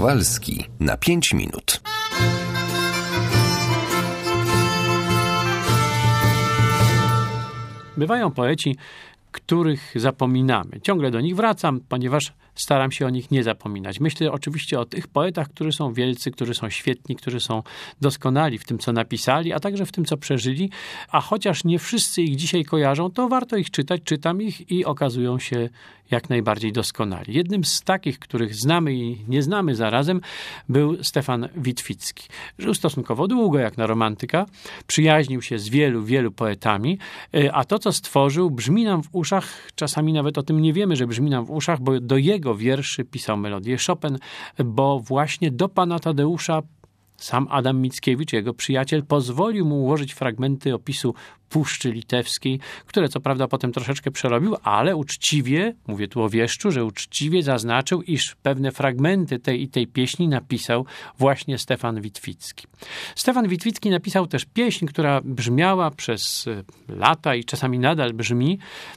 Kowalski na 5 minut. Bywają poeci, których zapominamy. Ciągle do nich wracam, ponieważ staram się o nich nie zapominać. Myślę oczywiście o tych poetach, którzy są wielcy, którzy są świetni, którzy są doskonali w tym, co napisali, a także w tym, co przeżyli. A chociaż nie wszyscy ich dzisiaj kojarzą, to warto ich czytać. Czytam ich i okazują się jak najbardziej doskonali. Jednym z takich, których znamy i nie znamy zarazem, był Stefan Witwicki. Żył stosunkowo długo, jak na romantyka. Przyjaźnił się z wielu poetami, a to, co stworzył, brzmi nam w uszach. Czasami nawet o tym nie wiemy, że brzmi nam w uszach, bo do jego wierszy pisał melodię Chopin, bo właśnie do Pana Tadeusza sam Adam Mickiewicz, jego przyjaciel, pozwolił mu ułożyć fragmenty opisu Puszczy Litewskiej, które co prawda potem troszeczkę przerobił, ale uczciwie, mówię tu o wieszczu, że uczciwie zaznaczył, iż pewne fragmenty tej pieśni napisał właśnie Stefan Witwicki. Stefan Witwicki napisał też pieśń, która brzmiała przez lata i czasami nadal brzmi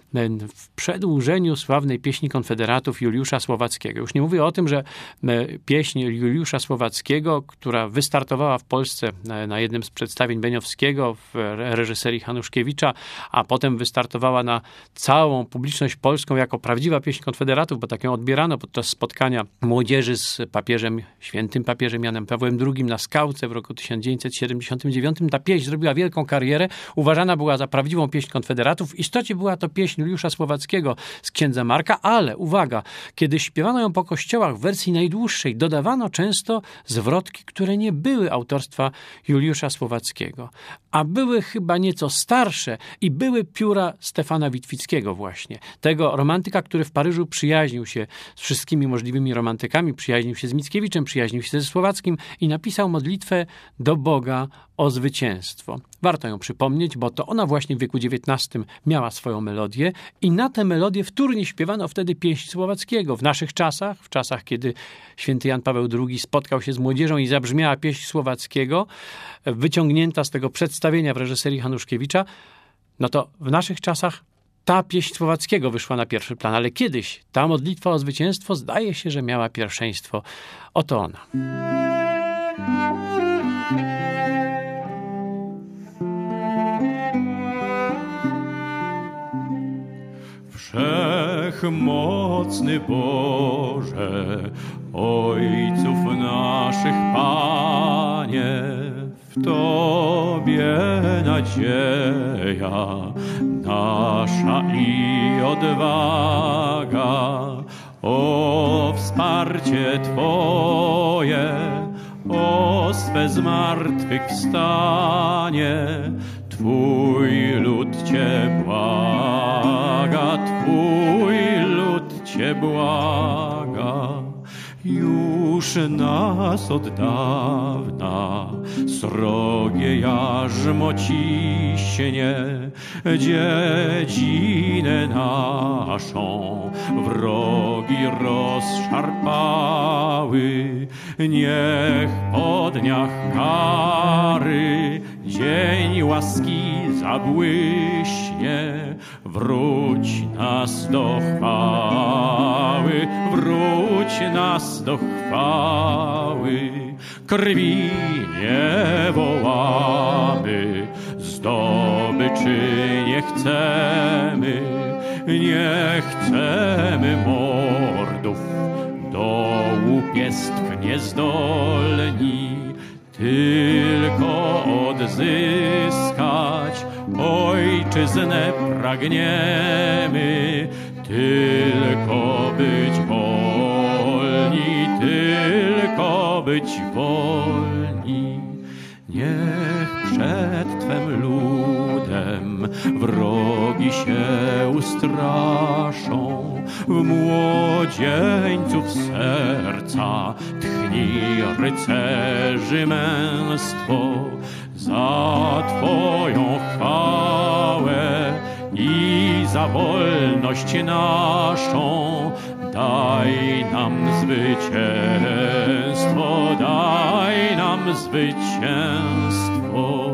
w przedłużeniu sławnej pieśni Konfederatów Juliusza Słowackiego. Już nie mówię o tym, że pieśń Juliusza Słowackiego, która wystartowała w Polsce na jednym z przedstawień Beniowskiego w reżyserii Hanuszkiewicza, a potem wystartowała na całą publiczność polską jako prawdziwa pieśń Konfederatów, bo tak ją odbierano podczas spotkania młodzieży z świętym papieżem Janem Pawłem II na Skałce w roku 1979. Ta pieśń zrobiła wielką karierę, uważana była za prawdziwą pieśń Konfederatów. W istocie była to pieśń Juliusza Słowackiego z Księdza Marka, ale uwaga, kiedy śpiewano ją po kościołach w wersji najdłuższej, dodawano często zwrotki, które nie były autorstwa Juliusza Słowackiego, a były chyba nieco starsze i były pióra Stefana Witwickiego właśnie. Tego romantyka, który w Paryżu przyjaźnił się z wszystkimi możliwymi romantykami, przyjaźnił się z Mickiewiczem, przyjaźnił się ze Słowackim i napisał modlitwę do Boga o zwycięstwo. Warto ją przypomnieć, bo to ona właśnie w wieku XIX miała swoją melodię i na tę melodię wtórnie śpiewano wtedy pieśń Słowackiego. W naszych czasach, w czasach, kiedy święty Jan Paweł II spotkał się z młodzieżą i zabrzmiała pieśń Słowackiego, wyciągnięta z tego przedstawienia w reżyserii Hanuszkiewicza, no to w naszych czasach ta pieśń Słowackiego wyszła na pierwszy plan, ale kiedyś ta modlitwa o zwycięstwo zdaje się, że miała pierwszeństwo. Oto ona. Wszechmocny Boże, Ojców naszych Panie, w Tobie nadzieja nasza i odwaga, o wsparcie Twoje, o swe zmartwychwstanie, Twój lud Cię błaga, Twój lud Cię błaga. Już nas od dawna srogie jarzmo ciśnie, dziedzinę naszą wrogi rozszarpały. Niech po dniach kary dzień łaski zabłyśnie, wróć nas do chwały, wróć nas do chwały. Krwi nie wołamy, zdobyczy nie chcemy, nie chcemy mordów, do łupieństw niezdolni, tylko odzyskać ojczyznę pragniemy, tylko być wolni, tylko być wolni. Niech przed Twym ludem wrogi się ustraszą, w młodzieńców serca tchni rycerzy męstwo. Za Twoją chwałę i za wolność naszą daj nam zwycięstwo, daj nam zwycięstwo.